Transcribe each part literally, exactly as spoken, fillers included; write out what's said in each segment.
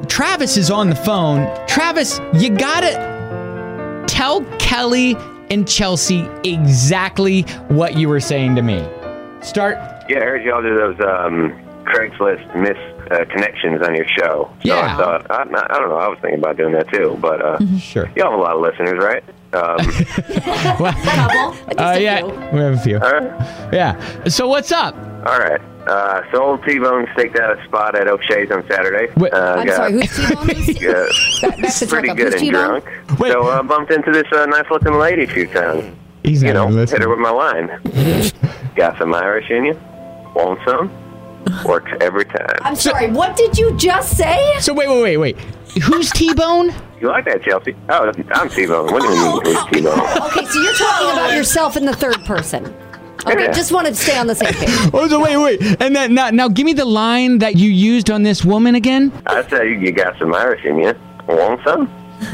Travis is on the phone. Travis, you gotta tell Kelly and Chelsea exactly what you were saying to me. Start. Yeah, I heard y'all do those um, Craigslist miss uh, connections on your show. So Yeah. I thought, I, I don't know, I was thinking about doing that too. But uh, Sure. y'all have a lot of listeners, right? Um, Uh, yeah, we have a few. all right. Yeah. So what's up? All right. Uh, so old T-Bone staked out a spot at O'Shea's on Saturday. Wait. Uh, I'm got, sorry, who's T-Bone? uh, Back, back to pretty talk up. good Who's and T-Bone? drunk. Wait. So I uh, bumped into this uh, nice-looking lady a few times. He's not You know, even hit her listening. with my line. Got some Irish in you? Want some? Works every time. I'm sorry, what did you just say? So wait, wait, wait, wait. Who's T-Bone? You like that, Chelsea? Oh, I'm T-Bone. What do you mean, who's T-Bone? Okay, so you're talking about yourself in the third person. Okay, Yeah. just wanted to stay on the same page. Oh, so wait, wait. And then now, now give me the line that you used on this woman again. I say you got some Irish in you. Want some?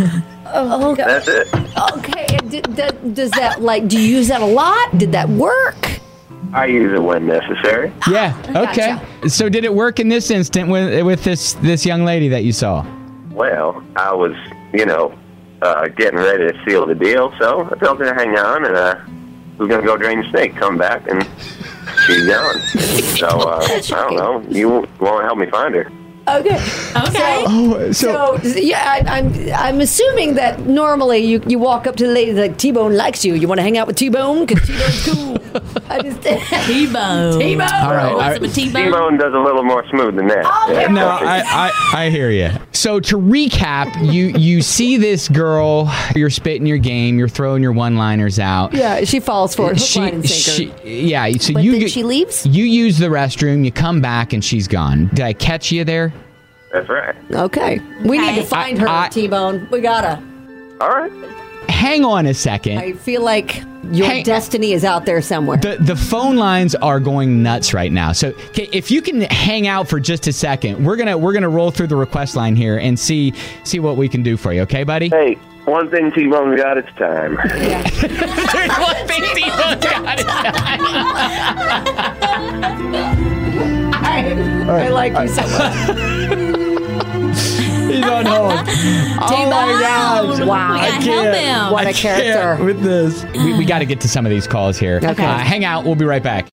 Oh, okay. That's it. Okay, and d- d- does that, like, do you use that a lot? Did that work? I use it when necessary. Yeah. Okay. So did it work in this instant with with this this young lady that you saw? Well, I was, you know, uh, getting ready to seal the deal, so I told her to hang on, and uh, we was going to go drain the snake, come back, and she's gone. So, uh, I don't know. You want to help me find her? Okay. Okay. Oh, so, So, yeah, I, I'm I'm assuming that normally you, you walk up to the lady like, T-Bone likes you. You want to hang out with T-Bone? Because T-Bone's cool. I just... T-Bone. T-Bone. all right. all Want right. some T-Bone? T-Bone does a little more smooth than that. Okay. Yeah, No, Chelsea. I, I I hear you. So to recap, you you see this girl, you're spitting your game, you're throwing your one-liners out. Yeah, she falls for it. Hook, line, and sinker. she, yeah. So But you then get- she leaves? You use the restroom, you come back, and she's gone. Did I catch you there? That's right. Okay. We need to find her, I- I- T-Bone. We gotta. All right. Hang on a second. I feel like your Hey. destiny is out there somewhere. The the phone lines are going nuts right now. So okay, if you can hang out for just a second, we're gonna we're gonna roll through the request line here and see see what we can do for you. Okay, buddy? Hey, one thing T-Bone got, it's time. There's one thing T-Bone got it. I, I like you so much. He's on hold. Oh my gosh! Wow. We I gotta can't. help him. What a I can't character. with this. We, we got to get to some of these calls here. Okay. Uh, hang out. We'll be right back.